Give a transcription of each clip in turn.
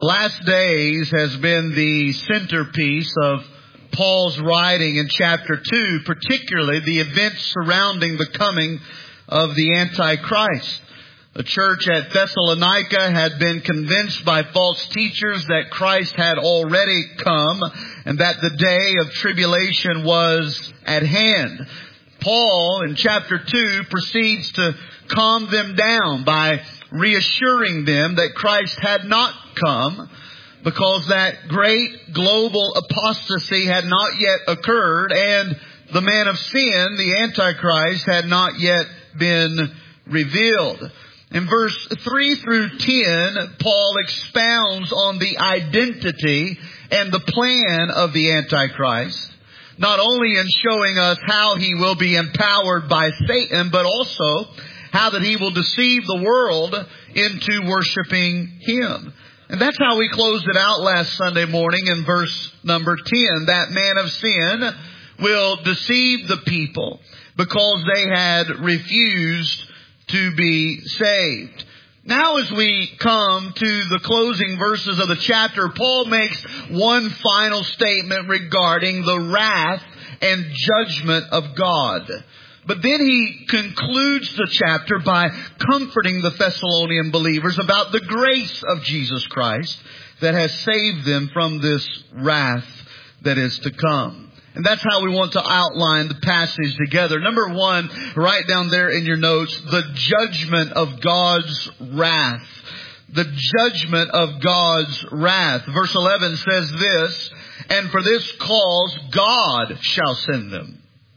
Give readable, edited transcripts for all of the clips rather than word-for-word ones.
Last days has been the centerpiece of Paul's writing in chapter 2, particularly the events surrounding the coming of the Antichrist. The church at Thessalonica had been convinced by false teachers that Christ had already come and that the day of tribulation was at hand. Paul, in chapter 2, proceeds to calm them down by reassuring them that Christ had not come because that great global apostasy had not yet occurred and the man of sin, the Antichrist, had not yet been revealed. In verse 3 through 10, Paul expounds on the identity and the plan of the Antichrist, not only in showing us how he will be empowered by Satan, but also how that he will deceive the world into worshiping him. And that's how we closed it out last Sunday morning in verse number 10. That man of sin will deceive the people because they had refused to be saved. Now as we come to the closing verses of the chapter, Paul makes one final statement regarding the wrath and judgment of God. But then he concludes the chapter by comforting the Thessalonian believers about the grace of Jesus Christ that has saved them from this wrath that is to come. And that's how we want to outline the passage together. Number one, write down there in your notes, the judgment of God's wrath. The judgment of God's wrath. Verse 11 says this, "And for this cause God shall send them.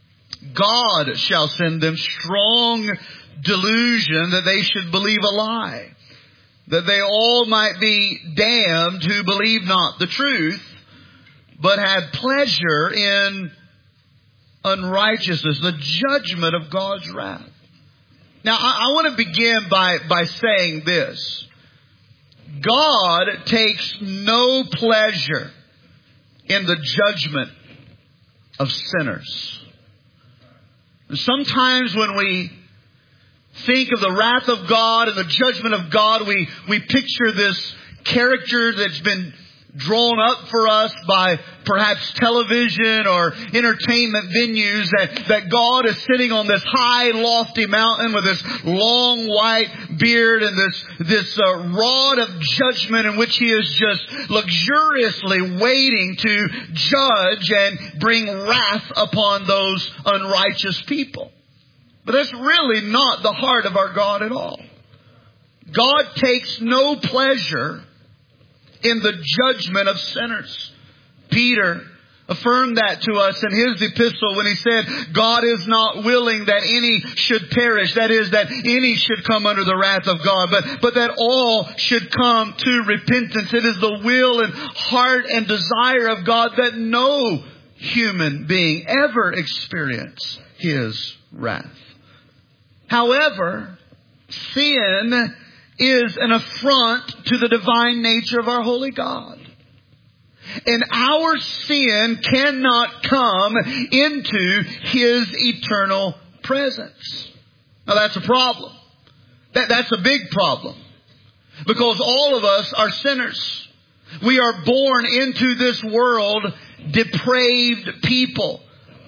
God shall send them strong delusion that they should believe a lie, that they all might be damned who believe not the truth, but had pleasure in unrighteousness," the judgment of God's wrath. Now, I want to begin by saying this. God takes no pleasure in the judgment of sinners. Sometimes when we think of the wrath of God and the judgment of God, we picture this character that's been drawn up for us by perhaps television or entertainment venues, that God is sitting on this high, lofty mountain with this long white beard and this rod of judgment in which He is just luxuriously waiting to judge and bring wrath upon those unrighteous people. But that's really not the heart of our God at all. God takes no pleasure in the judgment of sinners. Peter affirmed that to us in his epistle when he said, God is not willing that any should perish. That is, that any should come under the wrath of God, but that all should come to repentance. It is the will and heart and desire of God that no human being ever experience His wrath. However, sin is an affront to the divine nature of our holy God. And our sin cannot come into His eternal presence. Now that's a problem. That's a big problem. Because all of us are sinners. We are born into this world depraved people.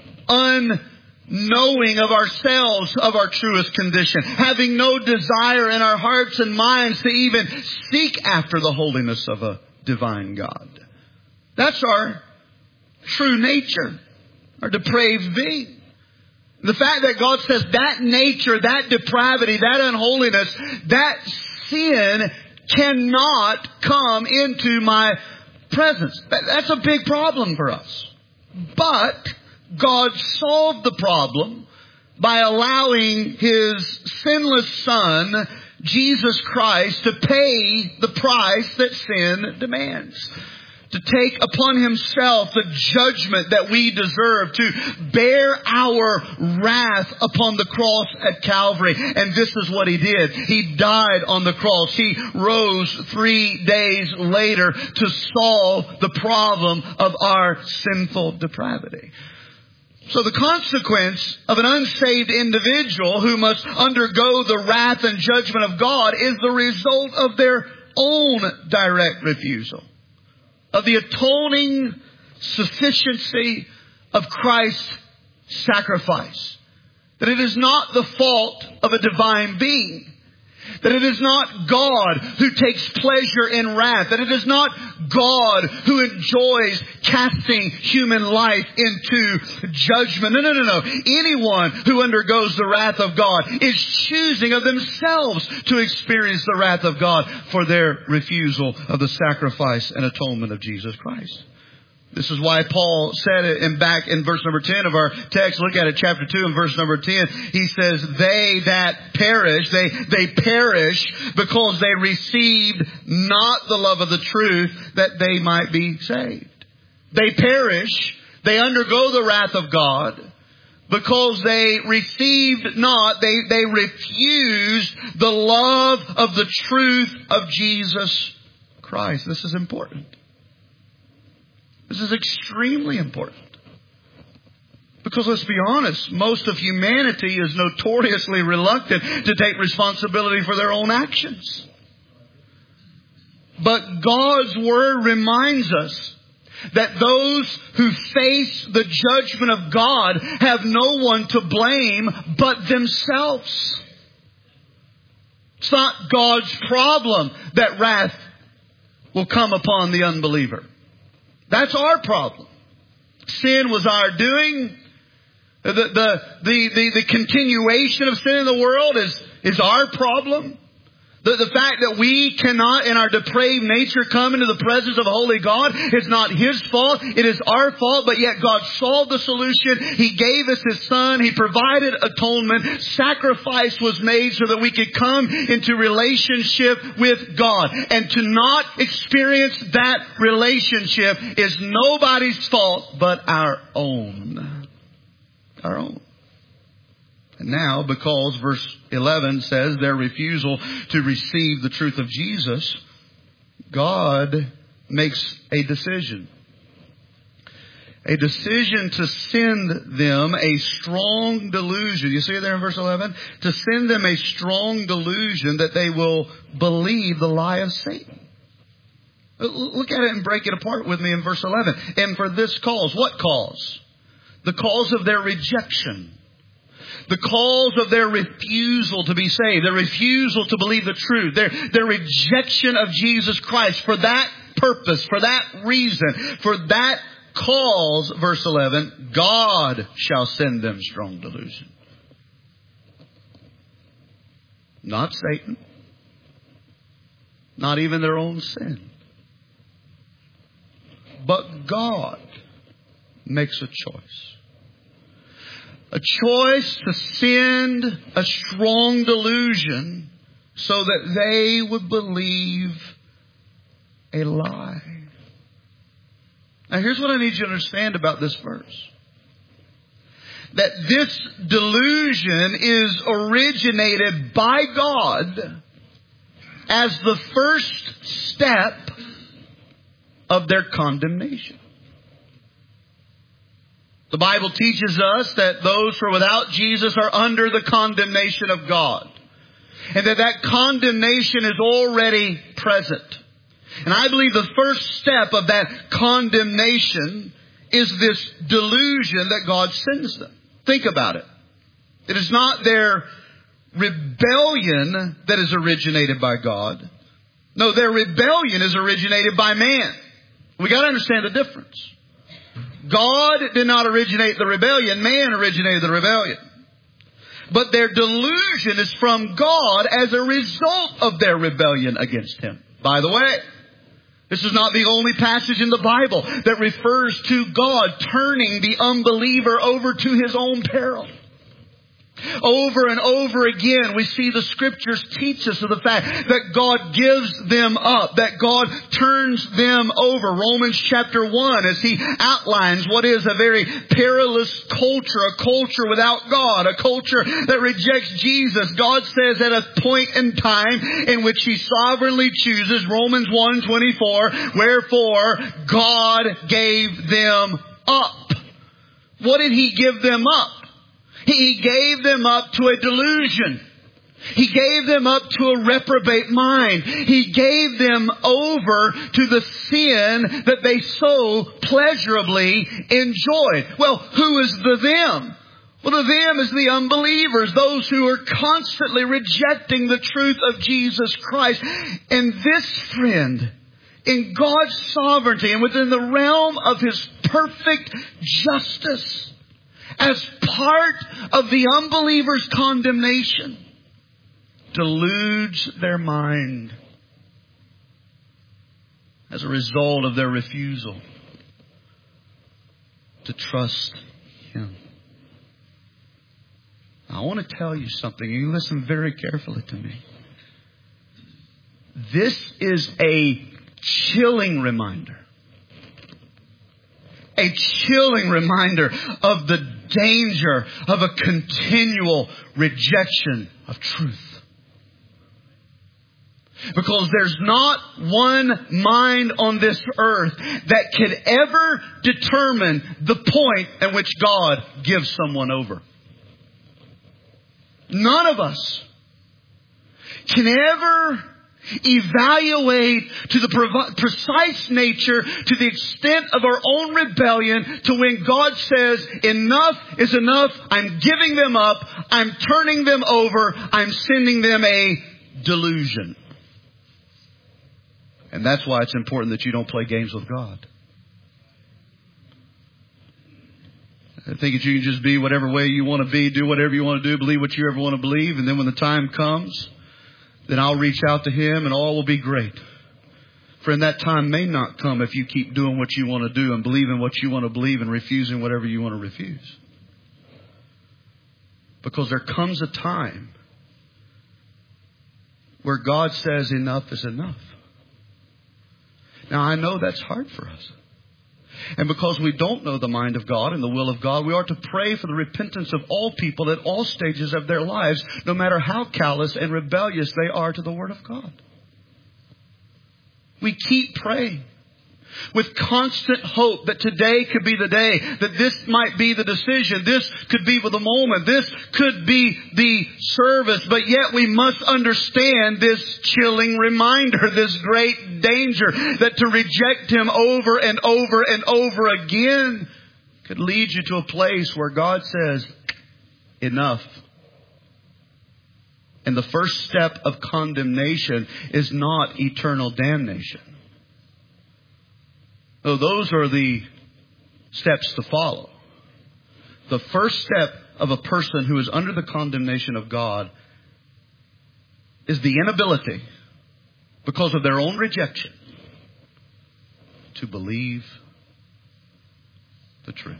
Unknowing of ourselves, of our truest condition, having no desire in our hearts and minds to even seek after the holiness of a divine God. That's our true nature, our depraved being. The fact that God says that nature, that depravity, that unholiness, that sin cannot come into my presence. That's a big problem for us. But God solved the problem by allowing His sinless Son, Jesus Christ, to pay the price that sin demands. To take upon Himself the judgment that we deserve, to bear our wrath upon the cross at Calvary. And this is what He did. He died on the cross. He rose 3 days later to solve the problem of our sinful depravity. So the consequence of an unsaved individual who must undergo the wrath and judgment of God is the result of their own direct refusal of the atoning sufficiency of Christ's sacrifice. That it is not the fault of a divine being. That it is not God who takes pleasure in wrath. That it is not God who enjoys casting human life into judgment. No. Anyone who undergoes the wrath of God is choosing of themselves to experience the wrath of God for their refusal of the sacrifice and atonement of Jesus Christ. This is why Paul said it back in verse number 10 of our text. Look at it, chapter 2 and verse number 10. He says, they that perish, they perish because they received not the love of the truth that they might be saved. They perish, they undergo the wrath of God because they received not, they refused the love of the truth of Jesus Christ. This is important. This is extremely important. Because let's be honest, most of humanity is notoriously reluctant to take responsibility for their own actions. But God's Word reminds us that those who face the judgment of God have no one to blame but themselves. It's not God's problem that wrath will come upon the unbeliever. That's our problem. Sin was our doing. The continuation of sin in the world is our problem. The fact that we cannot in our depraved nature come into the presence of a holy God is not His fault. It is our fault, but yet God solved the solution. He gave us His Son. He provided atonement. Sacrifice was made so that we could come into relationship with God. And to not experience that relationship is nobody's fault but our own. Our own. And now, because verse 11 says their refusal to receive the truth of Jesus, God makes a decision. A decision to send them a strong delusion. You see it there in verse 11? To send them a strong delusion that they will believe the lie of Satan. Look at it and break it apart with me in verse 11. And for this cause, what cause? The cause of their rejection. The cause of their refusal to be saved, their refusal to believe the truth, their rejection of Jesus Christ. For that purpose, for that reason, for that cause, verse 11, God shall send them strong delusion. Not Satan. Not even their own sin. But God makes a choice. A choice to send a strong delusion so that they would believe a lie. Now here's what I need you to understand about this verse. That this delusion is originated by God as the first step of their condemnation. The Bible teaches us that those who are without Jesus are under the condemnation of God. And that condemnation is already present. And I believe the first step of that condemnation is this delusion that God sends them. Think about it. It is not their rebellion that is originated by God. No, their rebellion is originated by man. We got to understand the difference. God did not originate the rebellion. Man originated the rebellion. But their delusion is from God as a result of their rebellion against Him. By the way, this is not the only passage in the Bible that refers to God turning the unbeliever over to his own peril. Over and over again, we see the Scriptures teach us of the fact that God gives them up, that God turns them over. Romans chapter 1, as he outlines what is a very perilous culture, a culture without God, a culture that rejects Jesus. God says at a point in time in which He sovereignly chooses, Romans 1:24, wherefore God gave them up. What did He give them up? He gave them up to a delusion. He gave them up to a reprobate mind. He gave them over to the sin that they so pleasurably enjoyed. Well, who is the them? Well, the them is the unbelievers, those who are constantly rejecting the truth of Jesus Christ. And this, friend, in God's sovereignty and within the realm of His perfect justice, as part of the unbeliever's condemnation, deludes their mind as a result of their refusal to trust Him. Now, I want to tell you something. You listen very carefully to me. This is a chilling reminder. A chilling reminder of the danger of a continual rejection of truth. Because there's not one mind on this earth that could ever determine the point at which God gives someone over. None of us can ever evaluate to the precise nature, to the extent of our own rebellion, to when God says, enough is enough, I'm giving them up, I'm turning them over, I'm sending them a delusion. And that's why it's important that you don't play games with God. I think that you can just be whatever way you want to be, do whatever you want to do, believe what you ever want to believe, and then when the time comes, then I'll reach out to Him and all will be great. Friend, that time may not come if you keep doing what you want to do and believing what you want to believe and refusing whatever you want to refuse. Because there comes a time where God says enough is enough. Now, I know that's hard for us. And because we don't know the mind of God and the will of God, we are to pray for the repentance of all people at all stages of their lives, no matter how callous and rebellious they are to the Word of God. We keep praying with constant hope that today could be the day, that this might be the decision, this could be the moment, this could be the service. But yet we must understand this chilling reminder, this great danger, that to reject Him over and over and over again could lead you to a place where God says, enough. And the first step of condemnation is not eternal damnation. So those are the steps to follow. The first step of a person who is under the condemnation of God is the inability, because of their own rejection, to believe the truth.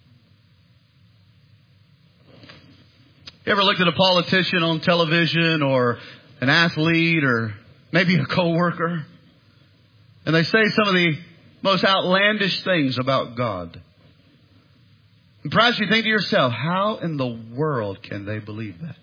You ever looked at a politician on television or an athlete or maybe a coworker, and they say some of the most outlandish things about God? And perhaps you think to yourself, how in the world can they believe that?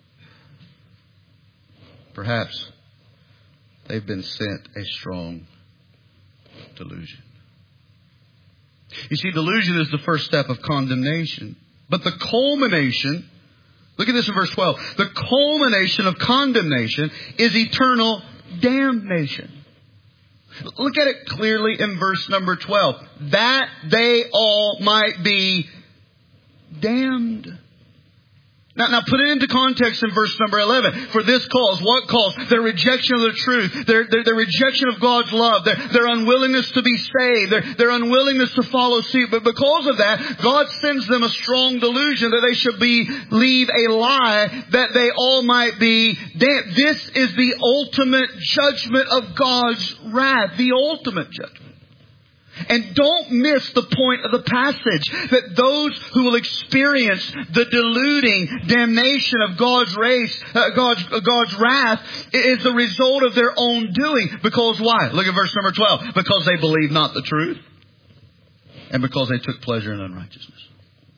Perhaps they've been sent a strong delusion. You see, delusion is the first step of condemnation. But the culmination, look at this in verse 12. The culmination of condemnation is eternal damnation. Look at it clearly in verse number 12. That they all might be damned. Now put it into context in verse number 11. For this cause, what cause? Their rejection of the truth. Their rejection of God's love. Their unwillingness to be saved. Their unwillingness to follow suit. But because of that, God sends them a strong delusion that they should believe a lie, that they all might be damned. This is the ultimate judgment of God's wrath. The ultimate judgment. And don't miss the point of the passage, that those who will experience the deluding damnation of God's wrath is the result of their own doing. Because why? Look at verse number 12. Because they believe not the truth, and because they took pleasure in unrighteousness.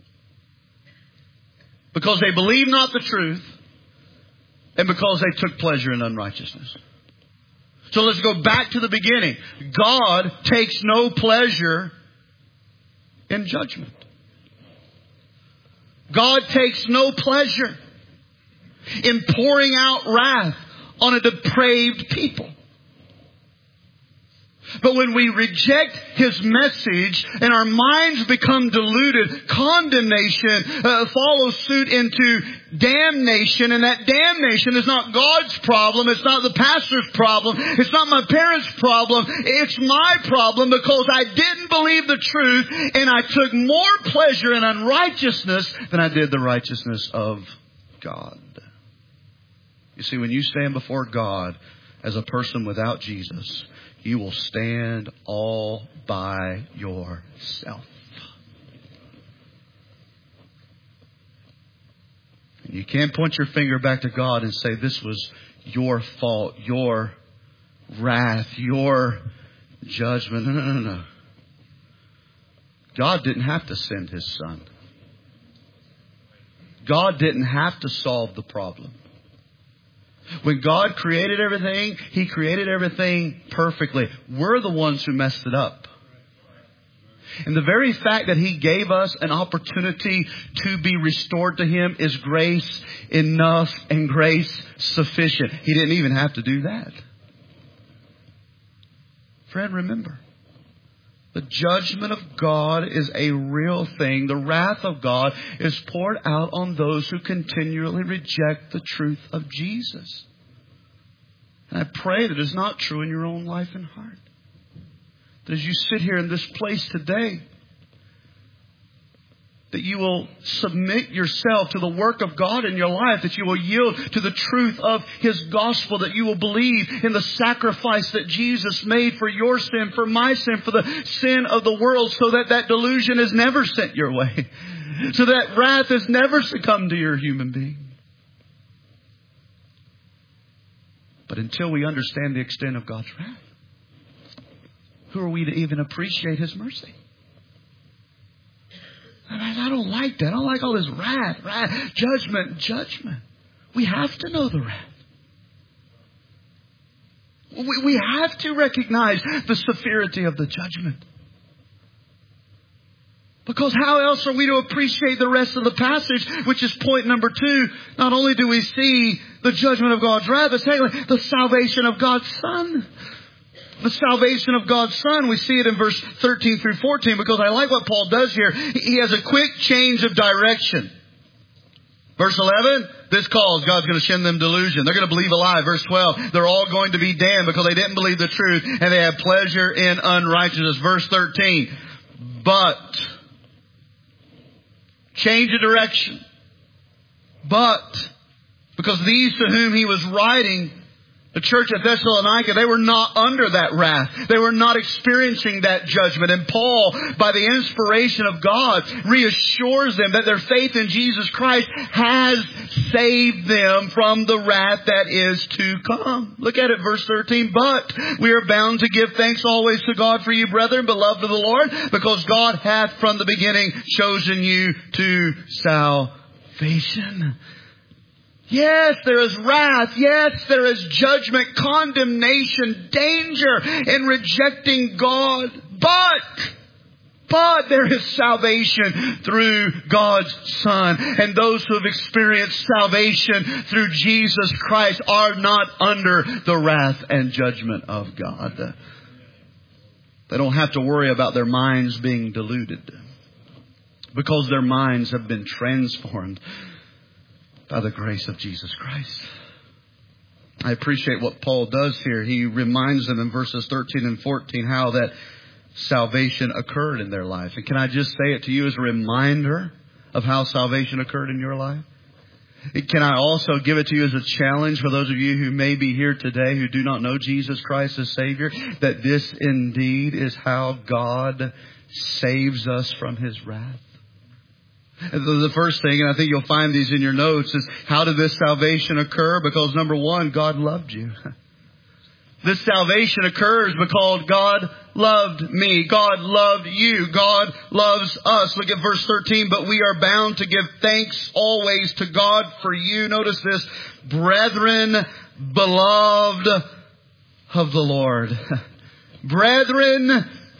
Because they believe not the truth, and because they took pleasure in unrighteousness. So let's go back to the beginning. God takes no pleasure in judgment. God takes no pleasure in pouring out wrath on a depraved people. But when we reject His message and our minds become deluded, condemnation follows suit into damnation. And that damnation is not God's problem. It's not the pastor's problem. It's not my parents' problem. It's my problem because I didn't believe the truth and I took more pleasure in unrighteousness than I did the righteousness of God. You see, when you stand before God as a person without Jesus, you will stand all by yourself. And you can't point your finger back to God and say, this was your fault, your wrath, your judgment. No. God didn't have to send His Son. God didn't have to solve the problem. When God created everything, He created everything perfectly. We're the ones who messed it up. And the very fact that He gave us an opportunity to be restored to Him is grace enough and grace sufficient. He didn't even have to do that. Friend, remember, the judgment of God is a real thing. The wrath of God is poured out on those who continually reject the truth of Jesus. And I pray that it's not true in your own life and heart. That as you sit here in this place today, that you will submit yourself to the work of God in your life, that you will yield to the truth of His gospel, that you will believe in the sacrifice that Jesus made for your sin, for my sin, for the sin of the world, so that that delusion is never sent your way, so that wrath has never succumbed to your human being. But until we understand the extent of God's wrath, who are we to even appreciate His mercy? I don't like that. I don't like all this wrath, judgment. We have to know the wrath. We have to recognize the severity of the judgment. Because how else are we to appreciate the rest of the passage, which is point number 2. Not only do we see the judgment of God's wrath, but secondly, the salvation of God's Son. The salvation of God's Son, we see it in verse 13 through 14, because I like what Paul does here. He has a quick change of direction. Verse 11, this calls, God's going to send them delusion. They're going to believe a lie. Verse 12, they're all going to be damned because they didn't believe the truth and they have pleasure in unrighteousness. Verse 13, but, change of direction. But, because these to whom he was writing, the church at Thessalonica, they were not under that wrath. They were not experiencing that judgment. And Paul, by the inspiration of God, reassures them that their faith in Jesus Christ has saved them from the wrath that is to come. Look at it, verse 13. But we are bound to give thanks always to God for you, brethren, beloved of the Lord, because God hath from the beginning chosen you to salvation. Yes, there is wrath. Yes, there is judgment, condemnation, danger in rejecting God. But there is salvation through God's Son. And those who have experienced salvation through Jesus Christ are not under the wrath and judgment of God. They don't have to worry about their minds being deluded, because their minds have been transformed by the grace of Jesus Christ. I appreciate what Paul does here. He reminds them in verses 13 and 14 how that salvation occurred in their life. And can I just say it to you as a reminder of how salvation occurred in your life? Can I also give it to you as a challenge for those of you who may be here today who do not know Jesus Christ as Savior, that this indeed is how God saves us from His wrath? The first thing, and I think you'll find these in your notes, is how did this salvation occur? Because number one, God loved you. This salvation occurs because God loved me. God loved you. God loves us. Look at verse 13. But we are bound to give thanks always to God for you. Notice this. Brethren, beloved of the Lord. Brethren,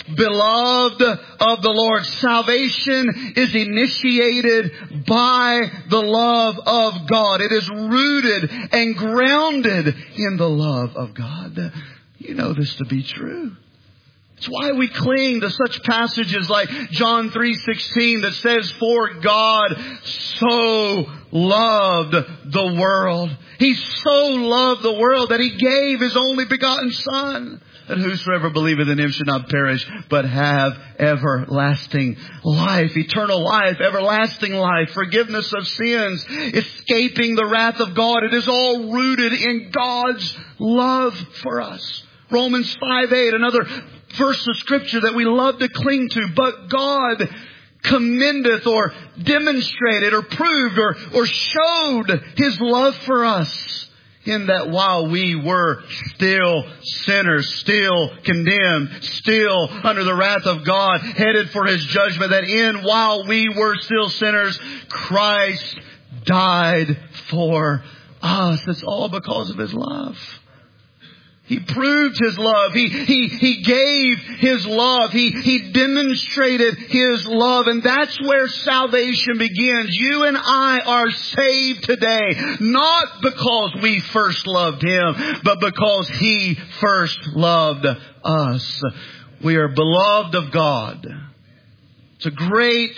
beloved of the Lord. Salvation is initiated by the love of God. It is rooted and grounded in the love of God. You know this to be true. It's why we cling to such passages like John 3:16 that says, "For God so loved the world." He so loved the world that He gave His only begotten Son, that whosoever believeth in Him should not perish, but have everlasting life, eternal life, everlasting life, forgiveness of sins, escaping the wrath of God. It is all rooted in God's love for us. Romans 5:8, another verse of Scripture that we love to cling to. But God commendeth or demonstrated or proved or showed His love for us in that while we were still sinners, still condemned, still under the wrath of God, headed for His judgment, that while we were still sinners, Christ died for us. It's all because of His love. He proved His love. He gave His love. He demonstrated His love. And that's where salvation begins. You and I are saved today, not because we first loved Him, but because He first loved us. We are beloved of God. It's a great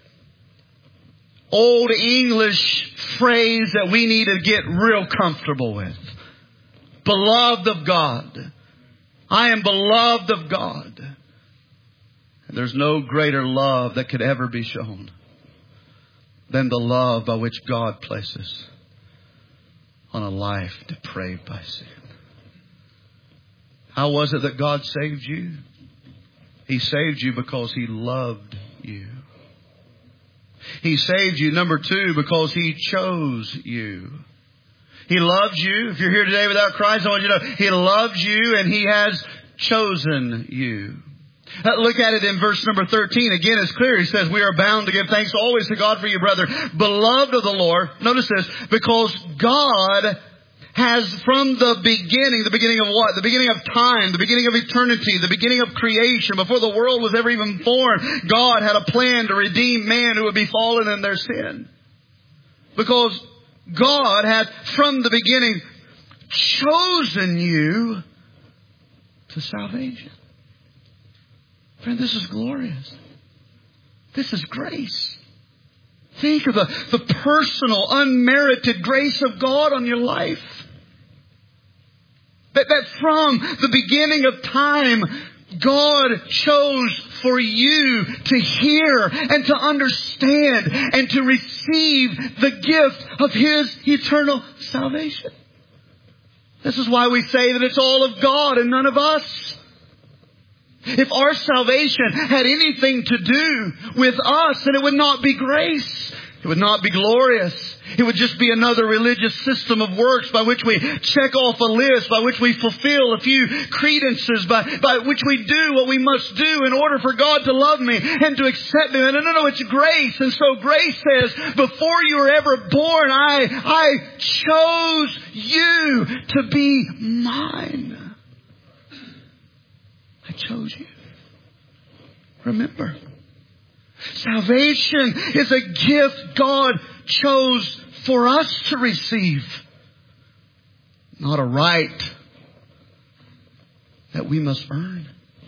old English phrase that we need to get real comfortable with. Beloved of God. I am beloved of God. And there's no greater love that could ever be shown than the love by which God places on a life depraved by sin. How was it that God saved you? He saved you because He loved you. He saved you, number 2, because He chose you. He loves you. If you're here today without Christ, I want you to know He loves you and He has chosen you. Look at it in verse number 13. Again, it's clear. He says, "We are bound to give thanks always to God for you, brother, beloved of the Lord." Notice this. Because God has from the beginning of what? The beginning of time, the beginning of eternity, the beginning of creation, before the world was ever even born, God had a plan to redeem man who would be fallen in their sin. Because God had from the beginning chosen you to salvation. Friend, this is glorious. This is grace. Think of the personal, unmerited grace of God on your life. That from the beginning of time, God chose for you to hear and to understand and to receive the gift of His eternal salvation. This is why we say that it's all of God and none of us. If our salvation had anything to do with us, then it would not be grace. It would not be glorious. It would just be another religious system of works by which we check off a list, by which we fulfill a few credences, by which we do what we must do in order for God to love me and to accept me. No, it's grace. And so grace says, before you were ever born, I chose you to be mine. I chose you. Remember, salvation is a gift God chose for us to receive, not a right that we must earn.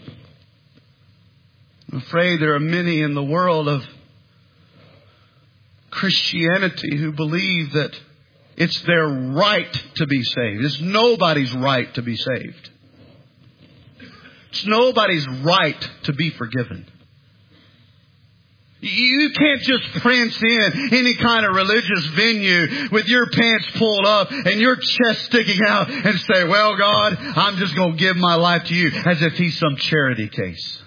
I'm afraid there are many in the world of Christianity who believe that it's their right to be saved. It's nobody's right to be saved. It's nobody's right to be forgiven. You can't just prance in any kind of religious venue with your pants pulled up and your chest sticking out and say, "Well, God, I'm just going to give my life to you," as if He's some charity case.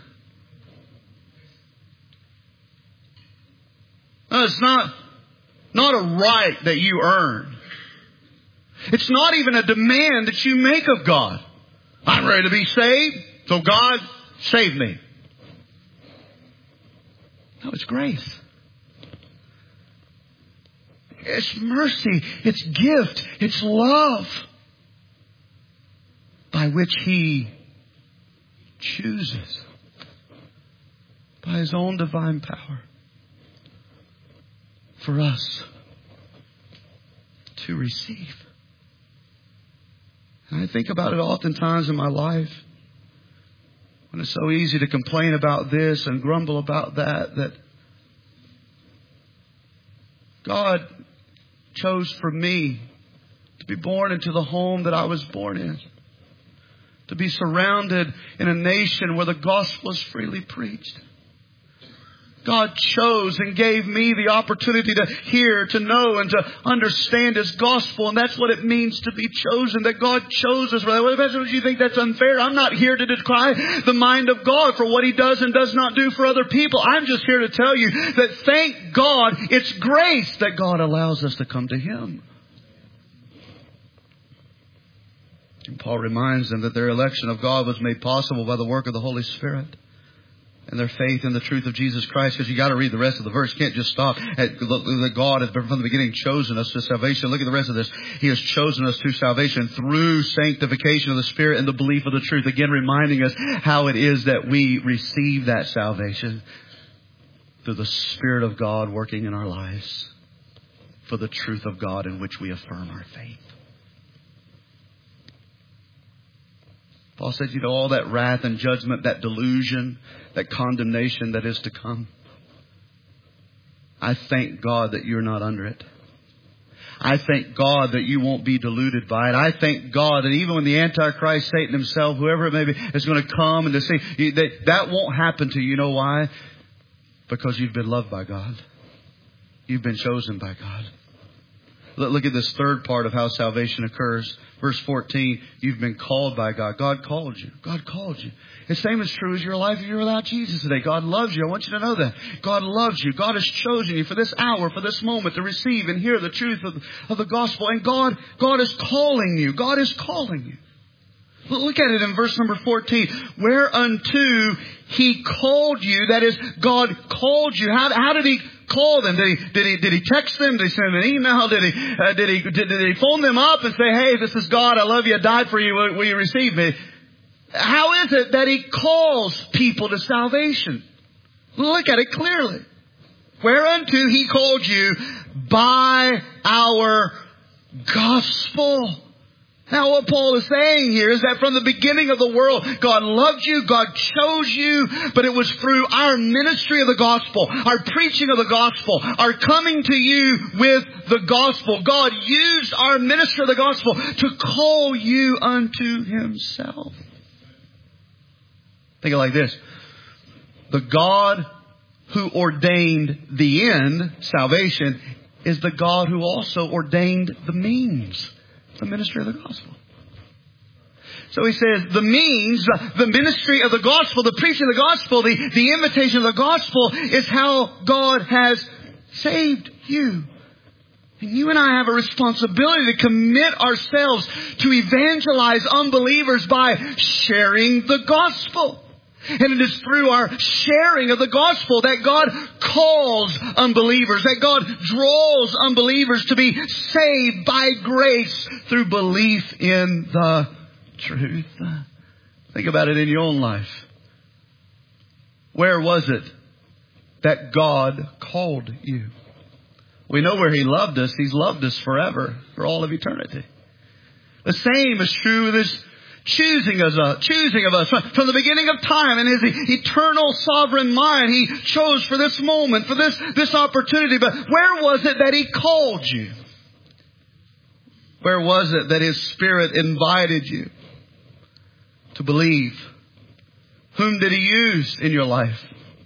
No, it's not a right that you earn. It's not even a demand that you make of God. I'm ready to be saved, so God, save me. No, it's grace. It's mercy. It's gift. It's love by which He chooses by His own divine power for us to receive. And I think about it oftentimes in my life when it's so easy to complain about this and grumble about that God chose for me to be born into the home that I was born in, to be surrounded in a nation where the gospel is freely preached. God chose and gave me the opportunity to hear, to know, and to understand His gospel. And that's what it means to be chosen, that God chose us. Well, if you think that's unfair, I'm not here to decry the mind of God for what He does and does not do for other people. I'm just here to tell you that thank God, it's grace that God allows us to come to Him. And Paul reminds them that their election of God was made possible by the work of the Holy Spirit and their faith in the truth of Jesus Christ. Because you got to read the rest of the verse. You can't just stop at that God has from the beginning chosen us to salvation. Look at the rest of this. He has chosen us to salvation through sanctification of the Spirit and the belief of the truth. Again, reminding us how it is that we receive that salvation through the Spirit of God working in our lives for the truth of God in which we affirm our faith. Paul said, all that wrath and judgment, that delusion, that condemnation that is to come. I thank God that you're not under it. I thank God that you won't be deluded by it. I thank God that even when the Antichrist, Satan himself, whoever it may be, is going to come and to say, that won't happen to you. You know why? Because you've been loved by God. You've been chosen by God. Look at this third part of how salvation occurs. Verse 14, you've been called by God. God called you. God called you. The same is true as your life if you're without Jesus today. God loves you. I want you to know that. God loves you. God has chosen you for this hour, for this moment, to receive and hear the truth of the gospel. And God is calling you. God is calling you. Look at it in verse number 14. Whereunto He called you. That is, God called you. How did He call them? Did he text them? Did he send them an email? Did he phone them up and say, hey, this is God. I love you. I died for you. Will you receive me? How is it that He calls people to salvation? Look at it clearly. Whereunto He called you by our gospel. Now what Paul is saying here is that from the beginning of the world, God loved you, God chose you, but it was through our ministry of the gospel, our preaching of the gospel, our coming to you with the gospel. God used our ministry of the gospel to call you unto Himself. Think of it like this. The God who ordained the end, salvation, is the God who also ordained the means. The ministry of the gospel. So he says the means, the ministry of the gospel, the preaching of the gospel, the invitation of the gospel is how God has saved you. And you and I have a responsibility to commit ourselves to evangelize unbelievers by sharing the gospel. And it is through our sharing of the gospel that God calls unbelievers, that God draws unbelievers to be saved by grace through belief in the truth. Think about it in your own life. Where was it that God called you? We know where He loved us. He's loved us forever, for all of eternity. The same is true with His choosing of us from the beginning of time. And His eternal sovereign mind, He chose for this moment, for this opportunity. But where was it that He called you? Where was it that His Spirit invited you to believe? Whom did He use in your life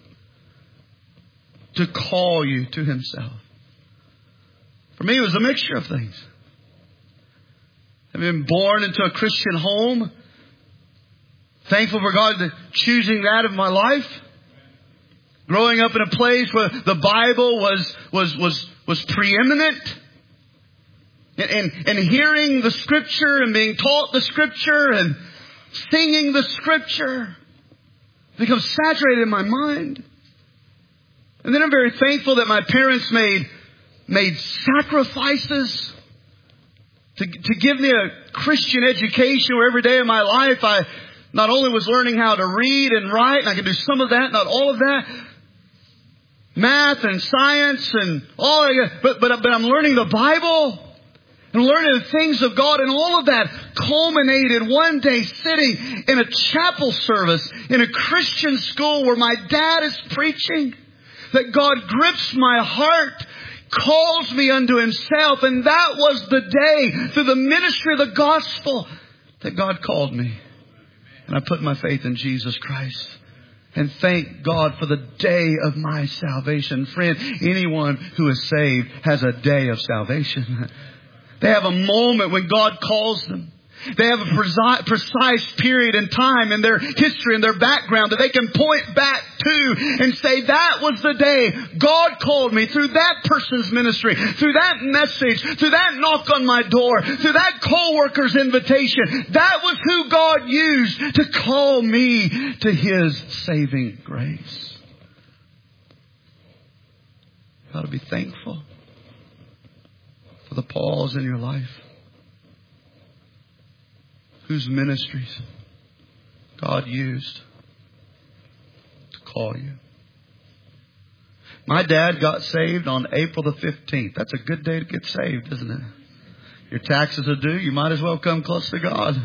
to call you to Himself? For me, it was a mixture of things. I've been born into a Christian home. Thankful for God choosing that of my life. Growing up in a place where the Bible was preeminent. And hearing the Scripture and being taught the Scripture and singing the Scripture becomes saturated in my mind. And then I'm very thankful that my parents made sacrifices to give me a Christian education where every day of my life I Not only was learning how to read and write, and I could do some of that, not all of that, math and science and all of that, but I'm learning the Bible and learning the things of God, and all of that culminated one day sitting in a chapel service in a Christian school where my dad is preaching. That God grips my heart, calls me unto Himself, and that was the day, through the ministry of the gospel, that God called me. And I put my faith in Jesus Christ. And thank God for the day of my salvation. Friend, anyone who is saved has a day of salvation. They have a moment when God calls them. They have a precise period in time in their history and their background that they can point back to and say, that was the day God called me through that person's ministry, through that message, through that knock on my door, through that co-worker's invitation. That was who God used to call me to His saving grace. You ought to be thankful for the Pauls in your life, whose ministries God used to call you. My dad got saved on April the 15th. That's a good day to get saved, isn't it? Your taxes are due. You might as well come close to God.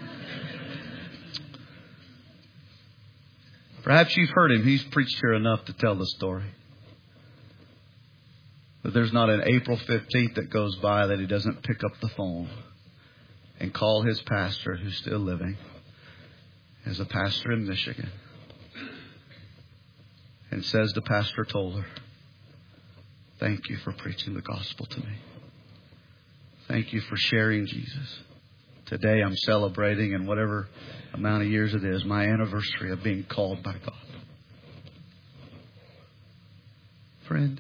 Perhaps you've heard him. He's preached here enough to tell the story. But there's not an April 15th that goes by that he doesn't pick up the phone and call his pastor, who's still living, as a pastor in Michigan, and says to Pastor Toller, thank you for preaching the gospel to me. Thank you for sharing Jesus. Today I'm celebrating, in whatever amount of years it is, my anniversary of being called by God. Friend,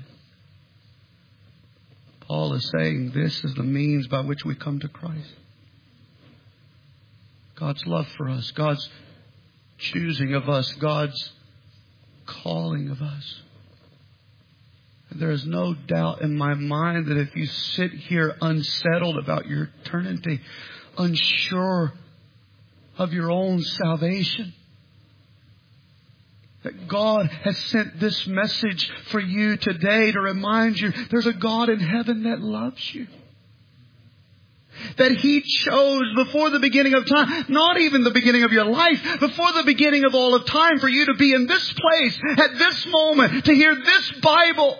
Paul is saying this is the means by which we come to Christ. God's love for us, God's choosing of us, God's calling of us. And there is no doubt in my mind that if you sit here unsettled about your eternity, unsure of your own salvation, that God has sent this message for you today to remind you there's a God in heaven that loves you. That He chose before the beginning of time, not even the beginning of your life, before the beginning of all of time, for you to be in this place at this moment, to hear this Bible,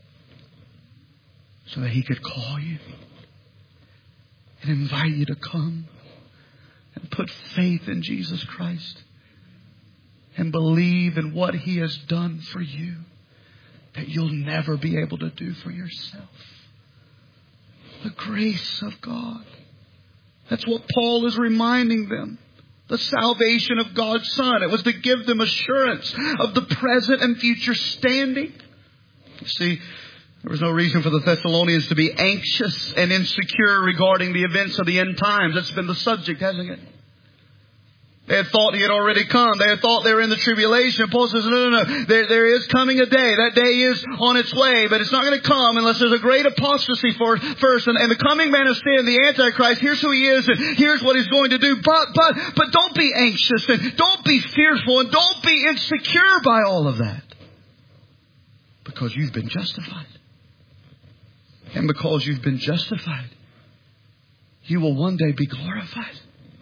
so that He could call you and invite you to come and put faith in Jesus Christ and believe in what He has done for you that you'll never be able to do for yourself. The grace of God. That's what Paul is reminding them. The salvation of God's Son. It was to give them assurance of the present and future standing. You see, there was no reason for the Thessalonians to be anxious and insecure regarding the events of the end times. That's been the subject, hasn't it? They had thought He had already come. They had thought they were in the tribulation. Paul says, no. There is coming a day. That day is on its way, but it's not going to come unless there's a great apostasy first. And the coming man of sin, the Antichrist, here's who he is and here's what he's going to do. But don't be anxious and don't be fearful and don't be insecure by all of that. Because you've been justified. And because you've been justified, you will one day be glorified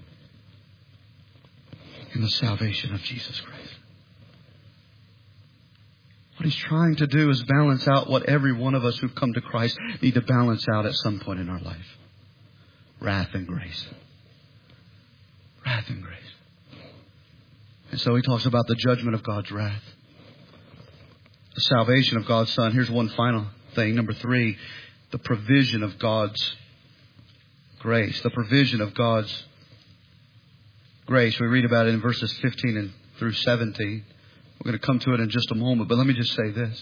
in the salvation of Jesus Christ. What He's trying to do is balance out what every one of us who've come to Christ need to balance out at some point in our life. Wrath and grace. Wrath and grace. And so he talks about the judgment of God's wrath. The salvation of God's Son. Here's one final thing. Number 3, the provision of God's grace. The provision of God's grace. We read about it in verses 15 and through 17. We're going to come to it in just a moment, but let me just say this.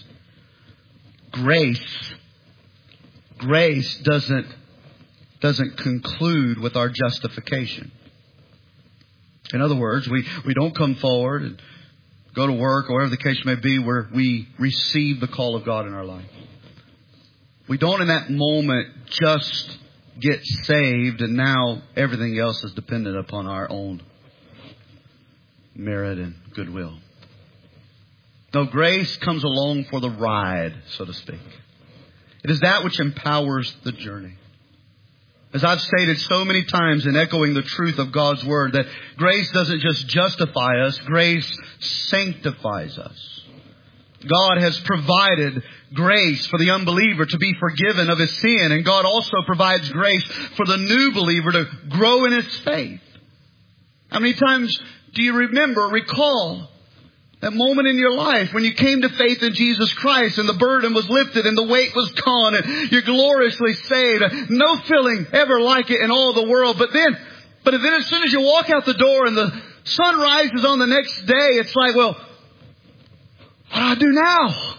Grace doesn't conclude with our justification. In other words, we don't come forward and go to work or whatever the case may be where we receive the call of God in our life. We don't in that moment just get saved and now everything else is dependent upon our own merit and goodwill. No, grace comes along for the ride, so to speak. It is that which empowers the journey. As I've stated so many times in echoing the truth of God's Word, that grace doesn't just justify us, grace sanctifies us. God has provided grace for the unbeliever to be forgiven of his sin, and God also provides grace for the new believer to grow in his faith. How many times do you recall that moment in your life when you came to faith in Jesus Christ and the burden was lifted and the weight was gone and you're gloriously saved? No feeling ever like it in all the world. But then as soon as you walk out the door and the sun rises on the next day, it's like, well, what do I do now?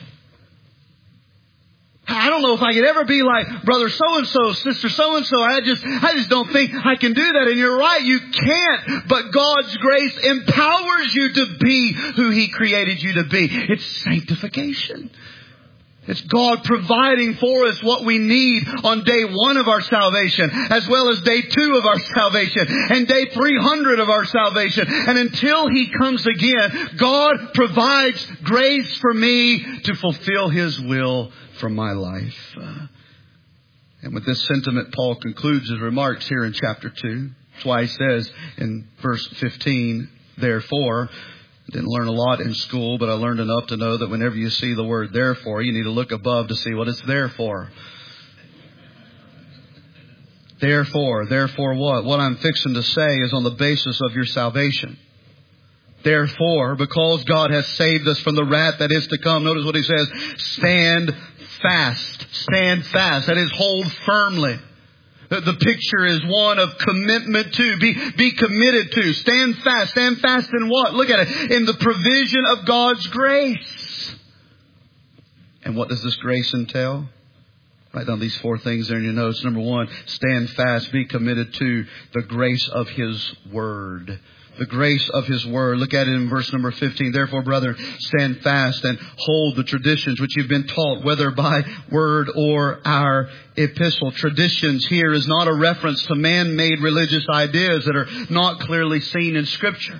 I don't know if I could ever be like brother so-and-so, sister so-and-so. I just don't think I can do that. And you're right, you can't. But God's grace empowers you to be who He created you to be. It's sanctification. It's God providing for us what we need on day 1 of our salvation, as well as day 2 of our salvation, and day 300 of our salvation. And until He comes again, God provides grace for me to fulfill His will for my life. And with this sentiment, Paul concludes his remarks here in chapter 2. That's why he says in verse 15, therefore, I didn't learn a lot in school, but I learned enough to know that whenever you see the word therefore, you need to look above to see what it's there for. Therefore what? What I'm fixing to say is on the basis of your salvation. Therefore, because God has saved us from the wrath that is to come, notice what he says, stand fast. Stand fast. That is, hold firmly. The picture is one of commitment to. Be committed to. Stand fast. Stand fast in what? Look at it. In the provision of God's grace. And what does this grace entail? Write down these 4 things there in your notes. Number 1, stand fast. Be committed to the grace of His Word. The grace of His Word. Look at it in verse number 15. Therefore, brethren, stand fast and hold the traditions which you've been taught, whether by word or our epistle. Traditions here is not a reference to man-made religious ideas that are not clearly seen in Scripture.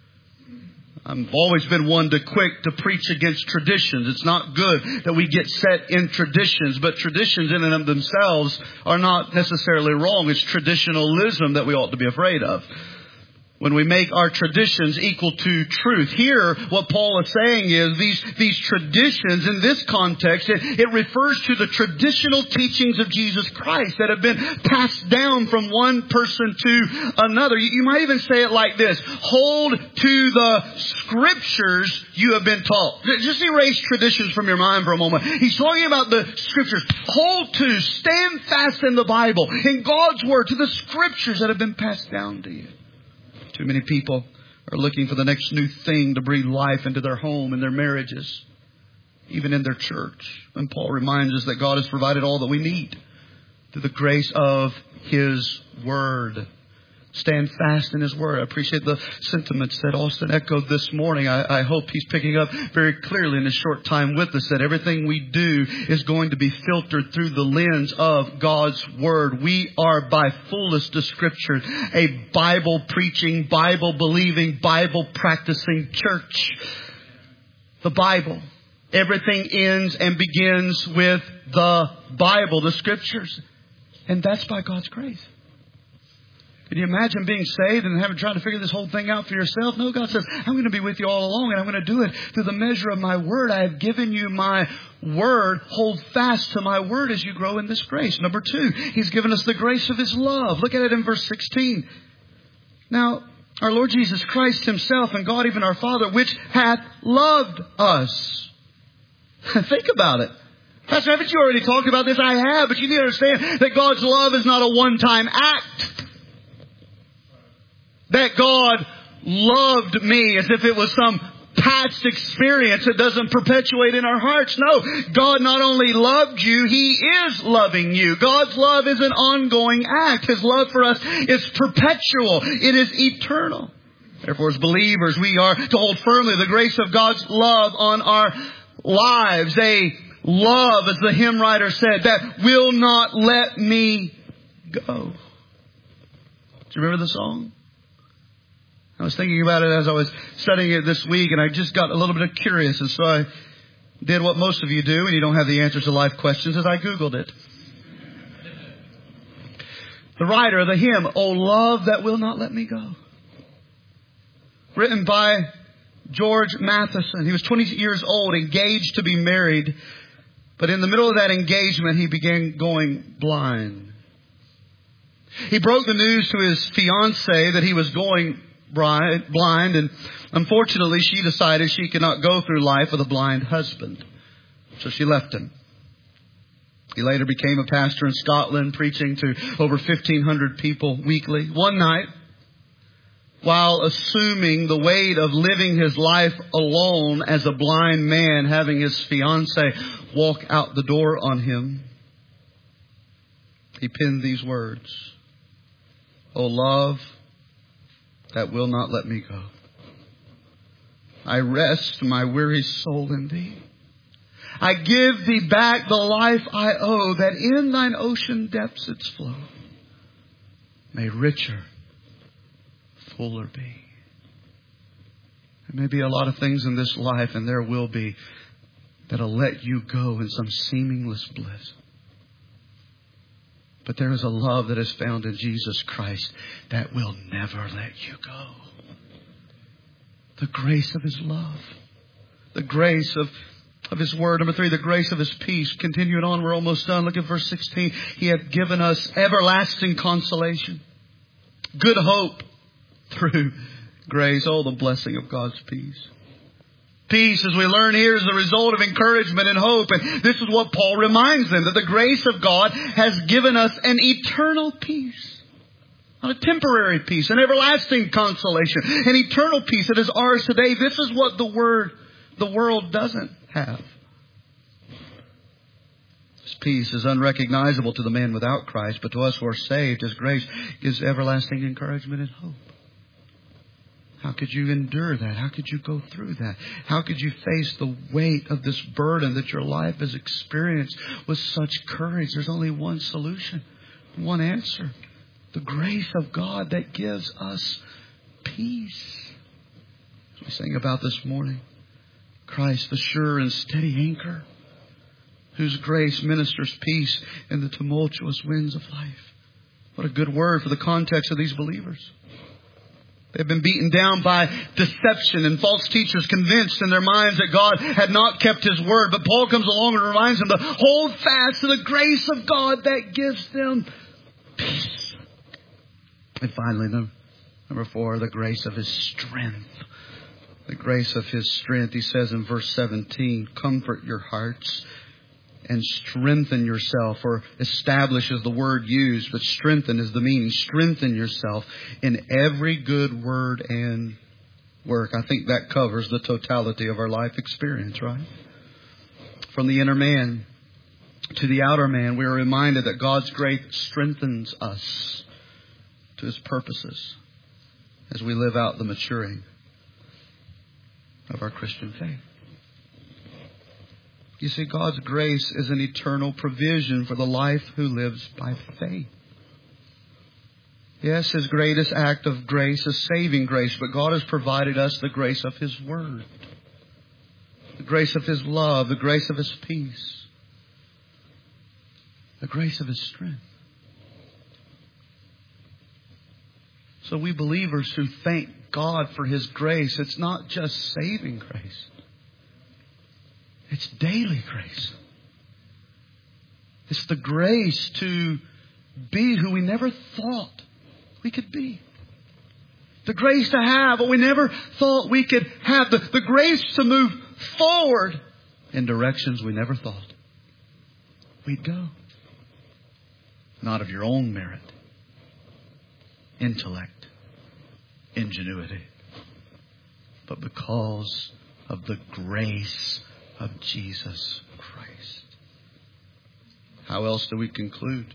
I've always been one to quick to preach against traditions. It's not good that we get set in traditions, but traditions in and of themselves are not necessarily wrong. It's traditionalism that we ought to be afraid of. When we make our traditions equal to truth. Here, what Paul is saying is these traditions in this context, it refers to the traditional teachings of Jesus Christ that have been passed down from one person to another. You might even say it like this. Hold to the Scriptures you have been taught. Just erase traditions from your mind for a moment. He's talking about the Scriptures. Hold to, stand fast in the Bible, in God's Word, to the Scriptures that have been passed down to you. Too many people are looking for the next new thing to breathe life into their home and their marriages, even in their church. And Paul reminds us that God has provided all that we need through the grace of His Word. Stand fast in His Word. I appreciate the sentiments that Austin echoed this morning. I hope he's picking up very clearly in his short time with us that everything we do is going to be filtered through the lens of God's Word. We are, by fullest of Scripture, a Bible-preaching, Bible-believing, Bible-practicing church. The Bible. Everything ends and begins with the Bible, the Scriptures. And that's by God's grace. Can you imagine being saved and trying to figure this whole thing out for yourself? No, God says, I'm going to be with you all along, and I'm going to do it through the measure of my Word. I have given you my Word. Hold fast to my Word as you grow in this grace. Number 2, He's given us the grace of His love. Look at it in verse 16. Now, our Lord Jesus Christ Himself and God, even our Father, which hath loved us. Think about it. Pastor, haven't you already talked about this? I have, but you need to understand that God's love is not a one-time act. That God loved me as if it was some past experience that doesn't perpetuate in our hearts. No, God not only loved you, He is loving you. God's love is an ongoing act. His love for us is perpetual. It is eternal. Therefore, as believers, we are to hold firmly the grace of God's love on our lives. A love, as the hymn writer said, that will not let me go. Do you remember the song? I was thinking about it as I was studying it this week, and I just got a little bit curious, and so I did what most of you do when you don't have the answers to life questions, is I Googled it. The writer of the hymn, "O Love That Will Not Let Me Go," written by George Matheson. He was 20 years old, engaged to be married, but in the middle of that engagement, he began going blind. He broke the news to his fiancée that he was going blind, and unfortunately she decided she could not go through life with a blind husband. So she left him. He later became a pastor in Scotland, preaching to over 1,500 people weekly. One night, while assuming the weight of living his life alone as a blind man, having his fiancée walk out the door on him, he penned these words, "O love that will not let me go, I rest my weary soul in Thee. I give Thee back the life I owe, that in Thine ocean depths its flow may richer, fuller be." There may be a lot of things in this life, and there will be, that'll let you go in some seamless bliss. But there is a love that is found in Jesus Christ that will never let you go. The grace of His love. The grace of His Word. Number 3, the grace of His peace. Continuing on, we're almost done. Look at verse 16. He hath given us everlasting consolation, good hope through grace. Oh, the blessing of God's peace. Peace, as we learn here, is the result of encouragement and hope. And this is what Paul reminds them, that the grace of God has given us an eternal peace. Not a temporary peace, an everlasting consolation, an eternal peace that is ours today. This is what the world doesn't have. This peace is unrecognizable to the man without Christ, but to us who are saved, His grace gives everlasting encouragement and hope. How could you endure that? How could you go through that? How could you face the weight of this burden that your life has experienced with such courage? There's only one solution, one answer. The grace of God that gives us peace. As we sang about this morning, Christ, the sure and steady anchor, whose grace ministers peace in the tumultuous winds of life. What a good word for the context of these believers. They've been beaten down by deception and false teachers, convinced in their minds that God had not kept His word. But Paul comes along and reminds them to hold fast to the grace of God that gives them peace. And finally, number 4, the grace of His strength. The grace of His strength. He says in verse 17, "Comfort your hearts and strengthen yourself," or establish is the word used, but strengthen is the meaning. Strengthen yourself in every good word and work. I think that covers the totality of our life experience, right? From the inner man to the outer man, we are reminded that God's grace strengthens us to His purposes as we live out the maturing of our Christian faith. You see, God's grace is an eternal provision for the life who lives by faith. Yes, His greatest act of grace is saving grace, but God has provided us the grace of His Word, the grace of His love, the grace of His peace, the grace of His strength. So we believers who thank God for His grace, it's not just saving grace. It's daily grace. It's the grace to be who we never thought we could be. The grace to have what we never thought we could have. The grace to move forward in directions we never thought we'd go. Not of your own merit, intellect, ingenuity, but because of the grace of Jesus Christ. How else do we conclude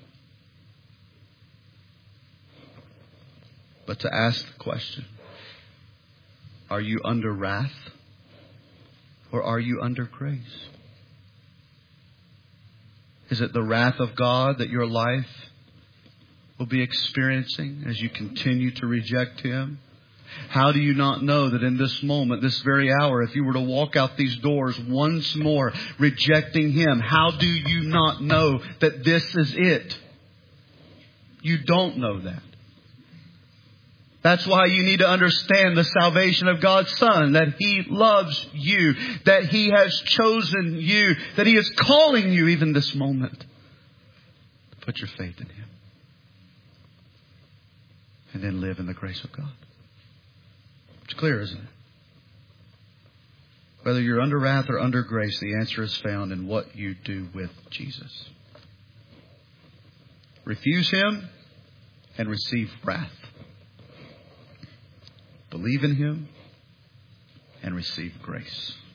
but to ask the question, are you under wrath or are you under grace? Is it the wrath of God that your life will be experiencing as you continue to reject Him, How do you not know that in this moment, this very hour, if you were to walk out these doors once more, rejecting Him, how do you not know that this is it? You don't know that. That's why you need to understand the salvation of God's Son, that He loves you, that He has chosen you, that He is calling you even this moment. Put your faith in Him. And then live in the grace of God. It's clear, isn't it? Whether you're under wrath or under grace, the answer is found in what you do with Jesus. Refuse Him and receive wrath. Believe in Him and receive grace.